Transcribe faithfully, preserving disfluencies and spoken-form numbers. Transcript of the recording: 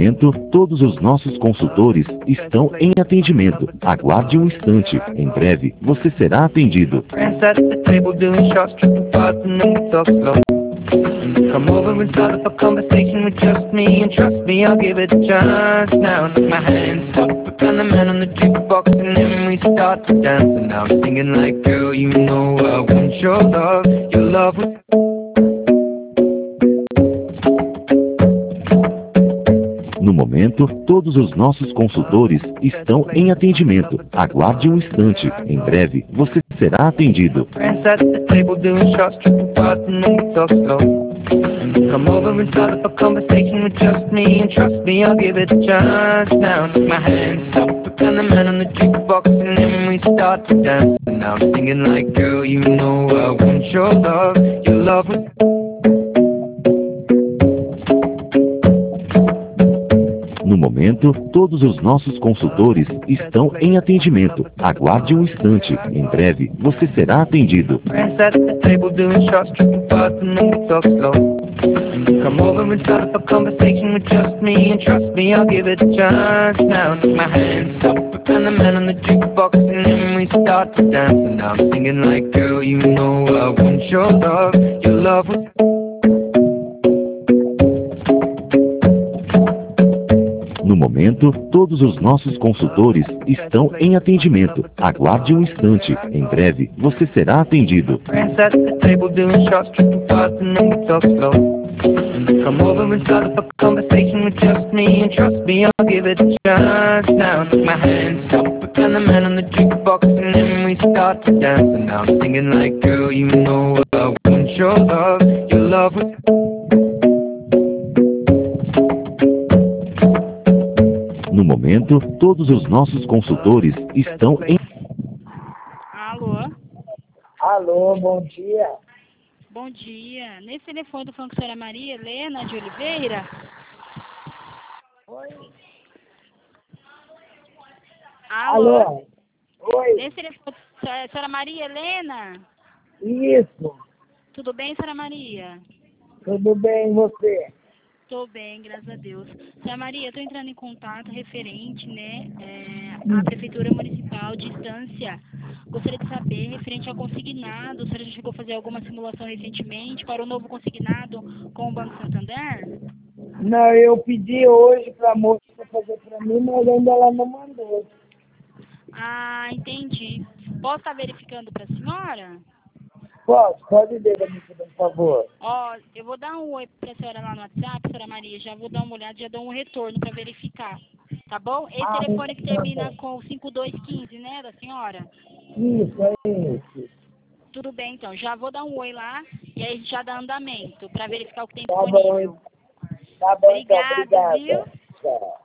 momento, todos os nossos consultores estão em atendimento. Aguarde um instante. Em breve, você será atendido. Come over and start up a conversation with just me, and trust me, I'll give it a chance. Now take my hand, stop it, and the man on the jukebox, and then we start to dance. And now I'm singing like, girl, you know I want your love, your love was... No momento, todos os nossos consultores estão em atendimento. Aguarde um instante. Em breve, você será atendido. Come over and start up a conversation with just me, and trust me, I'll give it a chance. Now take my hand, stop it, and the man on the jukebox, and then we start to dance. And now I'm singing like, girl, you know I want your love, your love was... No momento, todos os nossos consultores estão em atendimento. Aguarde um instante. Em breve, você será atendido. Come over and start up a conversation with just me, and trust me, I'll give it a chance. Now take my hand, stop it, and the man on the jukebox, and then we start to dance. And now I'm singing like, girl, you know I want your love, your love was... No momento, todos os nossos consultores estão em atendimento. Aguarde um instante. Em breve, você será atendido. Come over and start up a conversation with just me, and trust me, I'll give it a chance. Now take my hand, stop it, and the man on the jukebox, and then we start to dance. And now I'm singing like, girl, you know I want your love, your love was... No momento, todos os nossos consultores estão em... Alô? Alô, bom dia. Bom dia. Nesse telefone do falando com a senhora Maria Helena de Oliveira? Oi. Alô? Alô? Oi. Nesse telefone, a senhora Maria Helena? Isso. Tudo bem, senhora Maria? Tudo bem, e você? Estou bem, graças a Deus. Senhora Maria, estou entrando em contato referente, né, é, à Prefeitura Municipal de Estância. Gostaria de saber, referente ao consignado, a senhora já chegou a fazer alguma simulação recentemente para o novo consignado com o Banco Santander? Não, eu pedi hoje para a moça fazer para mim, mas ainda ela não mandou. Ah, entendi. Posso estar verificando para a senhora? Pode, pode ver, por favor. Ó, eu vou dar um oi para a senhora lá no WhatsApp, senhora Maria, já vou dar uma olhada e já dou um retorno para verificar, tá bom? Esse Ah, telefone que tá termina bom. com cinco dois um cinco, né, da senhora? Isso, é isso. Tudo bem, então, já vou dar um oi lá e aí já dá andamento para verificar o que tem Tá disponível. bom, tá bom, Obrigada, então, obrigada. viu? Tchau.